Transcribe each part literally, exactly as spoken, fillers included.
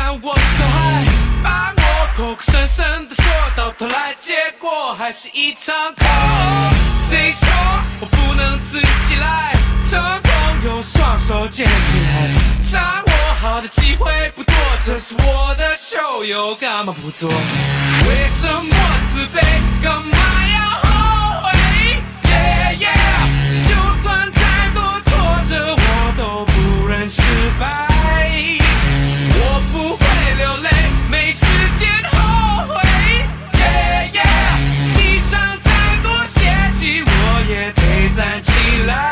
看我受害，把我口口声声的说，到头来结果还是一场空。谁说我不能自己来？成功用双手捡起来，掌握好的机会不多，这是我的秀，又干嘛不做？为什么自卑？干嘛要后悔 ？Yeah yeah， 就算再多挫折，我都不忍失败。我不会流泪，没时间后悔。Yeah yeah， 地上再多血迹，我也得站起来。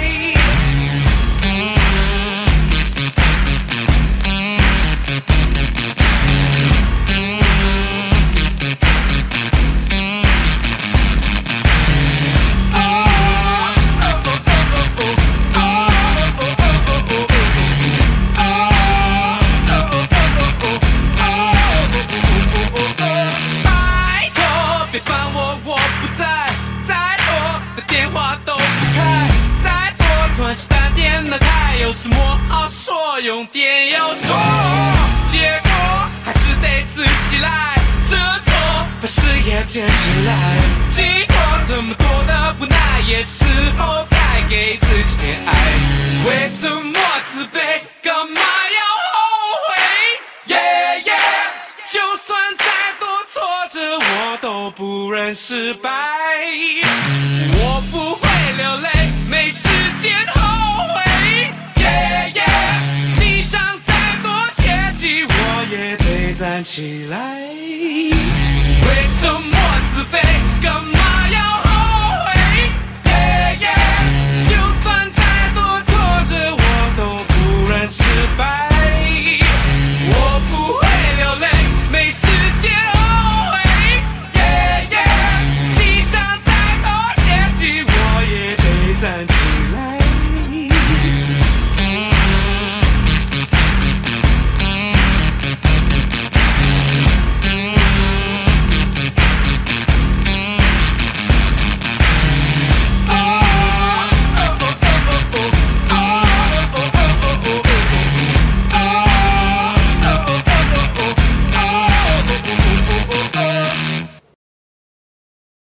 有什么好说？用电要说，结果还是得自己来。这错把视野捡起来，经过这么多的无奈，也是候该给自己点爱。为什么自卑？干嘛要后悔 ？Yeah yeah， 就算再多挫折，我都不忍失败。我不会流泪，没时间后悔。Yeah yeah， 地上再多血迹，我也得站起来。为什么自卑？